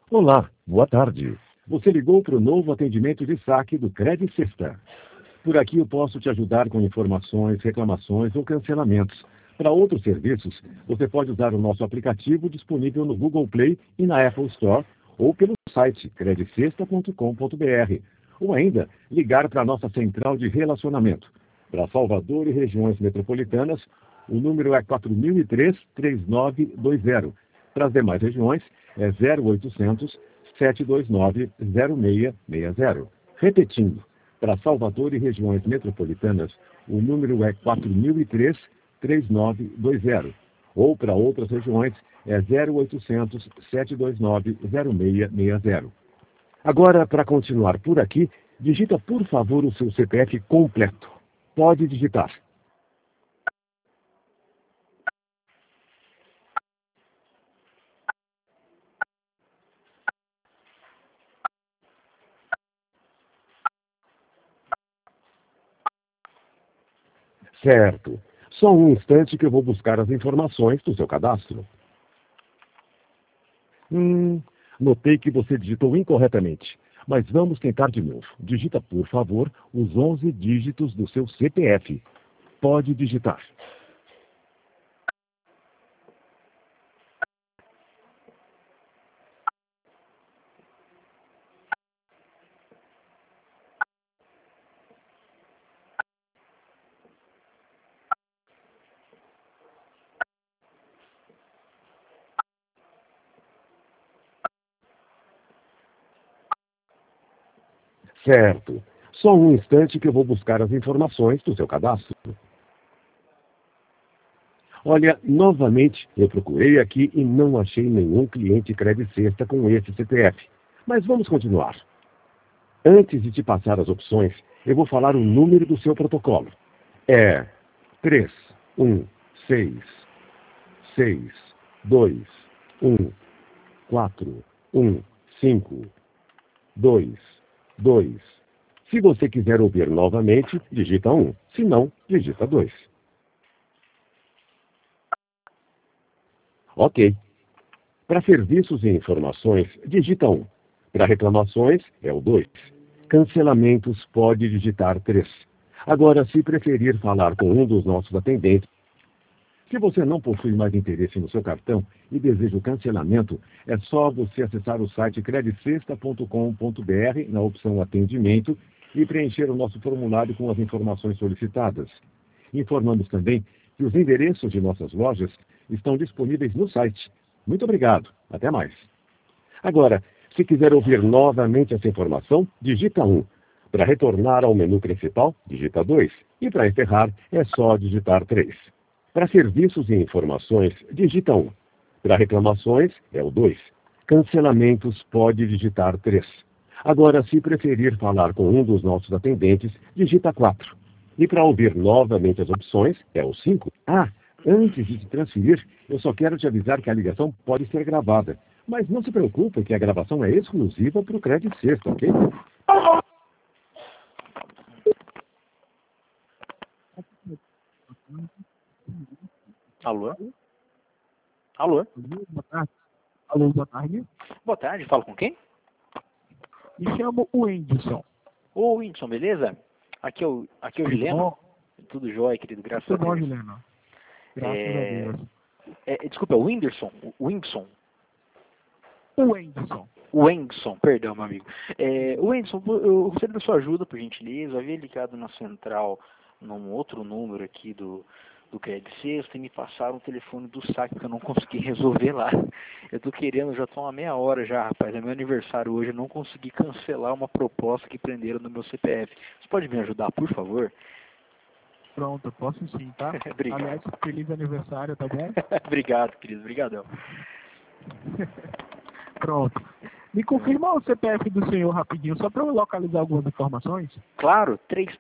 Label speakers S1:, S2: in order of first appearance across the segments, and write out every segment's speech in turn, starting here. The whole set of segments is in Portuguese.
S1: Olá, boa tarde. Você ligou para o novo atendimento de saque do Credit Sexta. Por aqui eu posso te ajudar com informações, reclamações ou cancelamentos. Para outros serviços, você pode usar o nosso aplicativo disponível no Google Play e na Apple Store ou pelo site creditsexta.com.br ou ainda ligar para a nossa central de relacionamento. Para Salvador e regiões metropolitanas, o número é 4003-3920. Para as demais regiões, é 0800 729 0660. Repetindo, para Salvador e regiões metropolitanas, o número é 4003-3920. Ou para outras regiões, é 0800 729 0660. Agora, para continuar por aqui, digita por favor o seu CPF completo. Pode digitar. Certo. Só um instante que eu vou buscar as informações do seu cadastro. Hum, Notei que você digitou incorretamente. Mas vamos tentar de novo. Digita, por favor, os 11 dígitos do seu CPF. Pode digitar. Certo. Só um instante que eu vou buscar as informações do seu cadastro. Olha, novamente, eu procurei aqui e não achei nenhum cliente Credit Sexta com esse CPF. Mas vamos continuar. Antes de te passar as opções, eu vou falar o número do seu protocolo. É 3116214152. Se você quiser ouvir novamente, digita 1. Se não, digita 2. Ok. Para serviços e informações, digita 1. Para reclamações, é o 2. Cancelamentos, pode digitar 3. Agora, se preferir falar com um dos nossos atendentes, se você não possui mais interesse no seu cartão e deseja o cancelamento, é só você acessar o site creditsexta.com.br na opção Atendimento e preencher o nosso formulário com as informações solicitadas. Informamos também que os endereços de nossas lojas estão disponíveis no site. Muito obrigado. Até mais. Agora, se quiser ouvir novamente essa informação, digita 1. Para retornar ao menu principal, digita 2. E para encerrar, é só digitar 3. Para serviços e informações, digita 1. Para reclamações, é o 2. Cancelamentos, pode digitar 3. Agora, se preferir falar com um dos nossos atendentes, digita 4. E para ouvir novamente as opções, é o 5. Antes de te transferir, eu só quero te avisar que a ligação pode ser gravada. Mas não se preocupe que a gravação é exclusiva para o Credit Sexta, ok?
S2: Alô? Alô?
S3: Boa tarde. Alô, boa tarde.
S2: Boa tarde, falo com quem?
S3: Me chamo Wendson.
S2: Ô, Whindersson, beleza? Aqui é o Gileno. Tudo jóia, querido, graças a
S3: Tudo bom,
S2: Deus.
S3: Juliano? Graças a Deus.
S2: Desculpa, é o Whindersson? O Whindersson?
S3: Wendson.
S2: O Wendson, perdão, meu amigo. O Wendson, eu gostaria da sua ajuda, por gentileza. Eu havia ligado na central num outro número aqui do Credit Sexta e me passaram o telefone do saque que eu não consegui resolver lá. Eu tô querendo, já tô uma meia hora já, rapaz. É meu aniversário hoje, eu não consegui cancelar uma proposta que prenderam no meu CPF. Você pode me ajudar, por favor?
S3: Pronto, posso sim, tá?
S2: Obrigado.
S3: Aliás, feliz aniversário, tá bom?
S2: Obrigado, querido. Obrigadão.
S3: Pronto. Me confirma o CPF do senhor rapidinho, só para eu localizar algumas informações.
S2: Claro,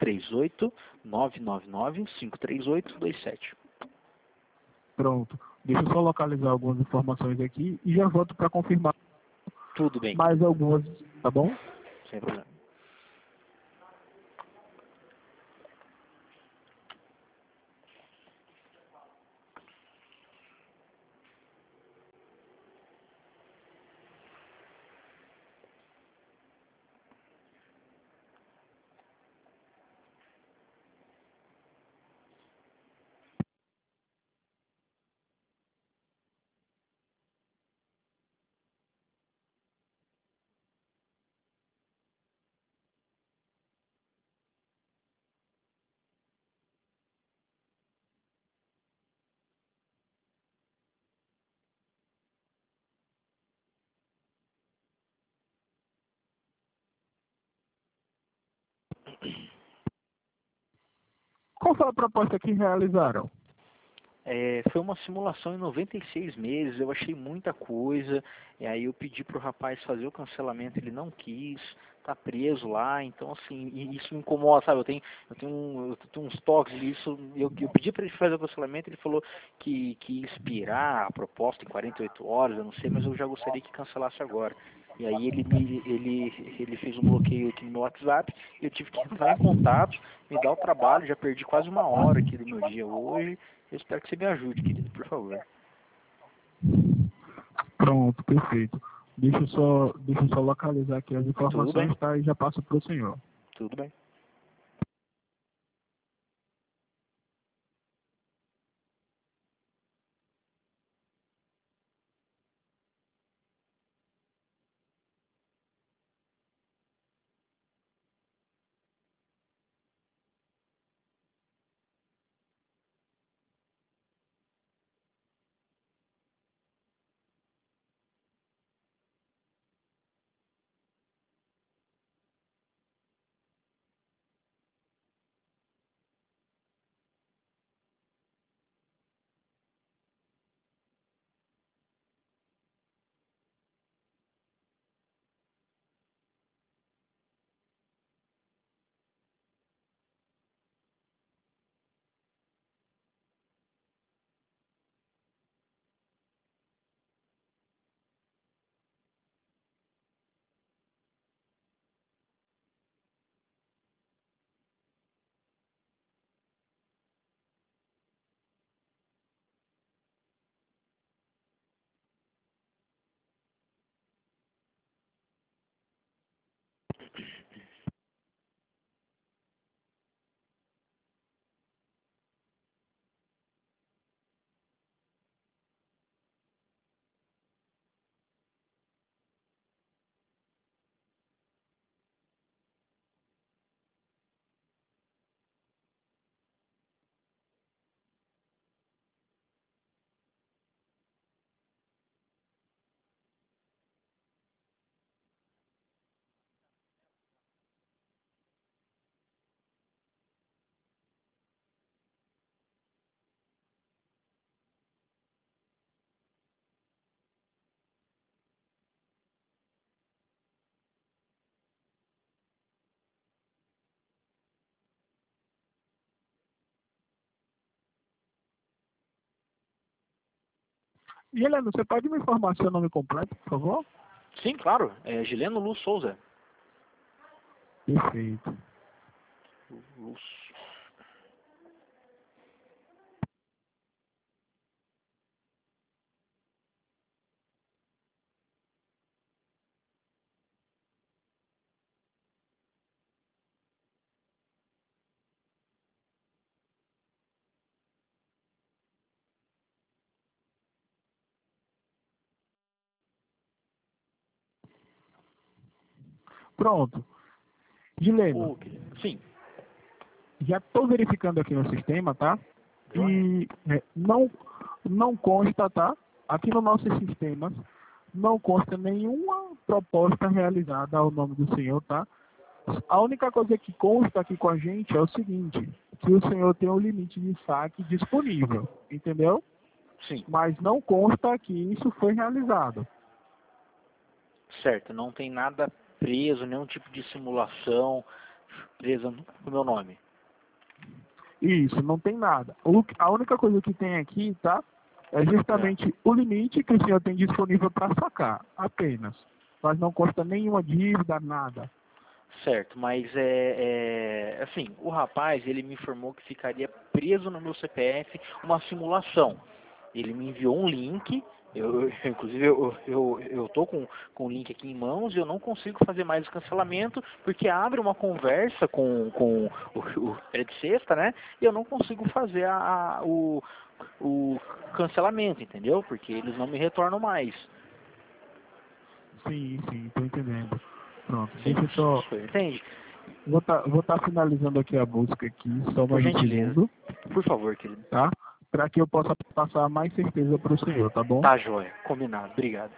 S2: 338-999-538-27.
S3: Pronto. Deixa eu só localizar algumas informações aqui e já volto para confirmar
S2: Tudo bem.
S3: mais algumas, tá bom?
S2: Sem problema.
S3: Qual foi a proposta que realizaram?
S2: Foi uma simulação em 96 meses, eu achei muita coisa, e aí eu pedi pro rapaz fazer o cancelamento, ele não quis, tá preso lá, então assim, e isso me incomoda, sabe? Eu tenho uns toques disso, eu pedi para ele fazer o cancelamento, ele falou que ia expirar a proposta em 48 horas, eu não sei, mas eu já gostaria que cancelasse agora. E aí ele fez um bloqueio aqui no meu WhatsApp, e eu tive que entrar em contato, me dar o trabalho, já perdi quase uma hora aqui do meu dia hoje. Eu espero que você me ajude, querido, por favor.
S3: Pronto, perfeito. Deixa eu só localizar aqui as
S2: Tudo bem,
S3: informações, tá? E já passo para o senhor.
S2: tudo bem.
S3: E Helena, você pode me informar seu nome completo, por favor?
S2: Sim, claro, é Gileno Luz Souza.
S3: Perfeito.
S2: Luz.
S3: Pronto. Gileno,
S2: Sim,
S3: já estou verificando aqui no sistema, tá?
S2: joia.
S3: E não consta, tá? Aqui no nosso sistema não consta nenhuma proposta realizada ao nome do senhor, tá? A única coisa que consta aqui com a gente é o seguinte, que o senhor tem um limite de saque disponível, entendeu?
S2: Sim,
S3: Mas não consta que isso foi realizado.
S2: certo, não tem nada preso, nenhum tipo de simulação presa no meu nome.
S3: Isso, não tem nada. A única coisa que tem aqui, tá? É
S2: É.
S3: justamente o limite que o senhor tem disponível para sacar, apenas. Mas não consta nenhuma dívida, nada.
S2: Certo, mas assim, o rapaz, ele me informou que ficaria preso no meu CPF uma simulação. Ele me enviou um link, inclusive eu tô com o link aqui em mãos e eu não consigo fazer mais o cancelamento porque abre uma conversa com o Fred Sexta, né? E eu não consigo fazer o cancelamento, entendeu? Porque eles não me retornam mais.
S3: Sim, sim, tô entendendo. Pronto,
S2: Sim,
S3: deixa eu só.
S2: o senhor entende?
S3: Vou tá finalizando aqui a busca aqui, só
S2: Por
S3: mais um
S2: gentileza.
S3: segundo,
S2: Por favor, querido.
S3: tá? Para que eu possa passar mais certeza para o senhor, tá bom?
S2: Tá, joia. Combinado. Obrigado.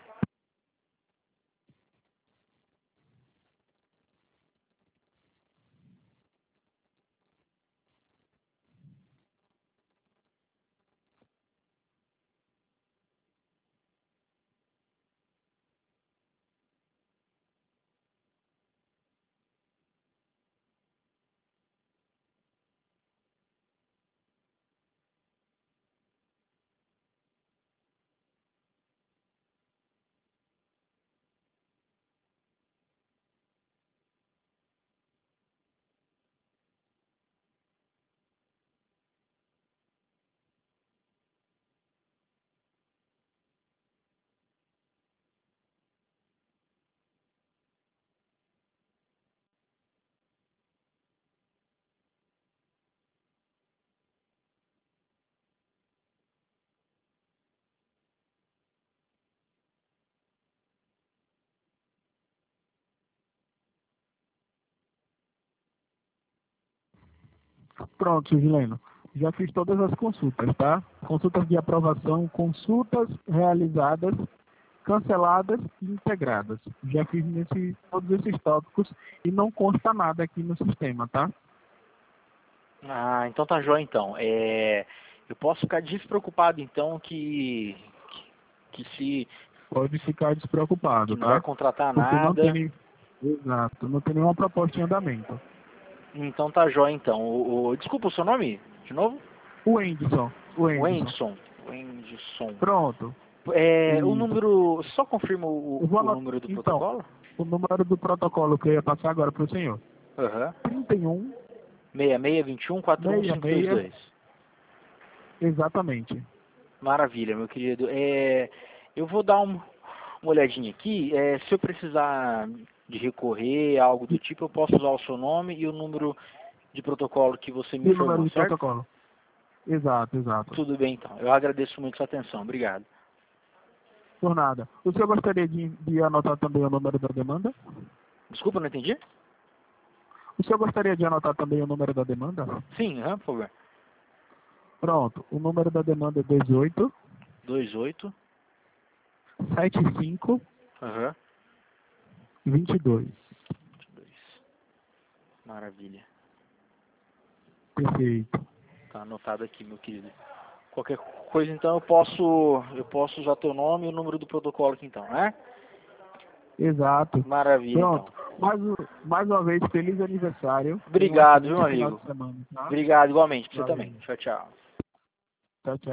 S3: Pronto, Gileno. Já fiz todas as consultas, tá? Consultas de aprovação, consultas realizadas, canceladas e integradas. Já fiz todos esses tópicos e não consta nada aqui no sistema, tá?
S2: Ah, então tá jóia então. Eu posso ficar despreocupado então que se
S3: Pode ficar despreocupado,
S2: que não vai
S3: tá?
S2: contratar
S3: Porque não
S2: nada.
S3: tem, exato, não tem nenhuma proposta em andamento.
S2: Então tá jóia então. Desculpa o seu nome, de novo?
S3: O Endson.
S2: Wendson.
S3: Pronto.
S2: O
S3: Isso.
S2: número, só confirma o número do
S3: Então,
S2: protocolo?
S3: o número do protocolo que eu ia passar agora para o senhor.
S2: Aham.
S3: 31
S2: 6621 41522.
S3: Exatamente.
S2: Maravilha, meu querido. Eu vou dar uma olhadinha aqui. Se eu precisar de recorrer a algo do tipo, eu posso usar o seu nome e o número de protocolo que você me
S3: E o
S2: informou,
S3: número de
S2: certo?
S3: protocolo. Exato.
S2: Tudo bem, então. Eu agradeço muito a sua atenção. Obrigado.
S3: Por nada. O senhor gostaria de anotar também o número da demanda?
S2: Desculpa, não entendi?
S3: O senhor gostaria de anotar também o número da demanda?
S2: Sim, por favor.
S3: Pronto. O número da demanda é 18
S2: 28.
S3: 75
S2: Aham.
S3: 22.
S2: 22. Maravilha.
S3: Perfeito.
S2: Tá anotado aqui, meu querido. Qualquer coisa, então, eu posso usar teu nome e o número do protocolo aqui, então, né?
S3: Exato.
S2: Maravilha,
S3: Pronto.
S2: então.
S3: Mais uma vez, feliz aniversário.
S2: Obrigado,
S3: Tenha um
S2: meu
S3: excelente
S2: amigo.
S3: final de semana, tá?
S2: Obrigado, igualmente. Pra você
S3: Valeu.
S2: também. Tchau, tchau.
S3: Tchau, tchau.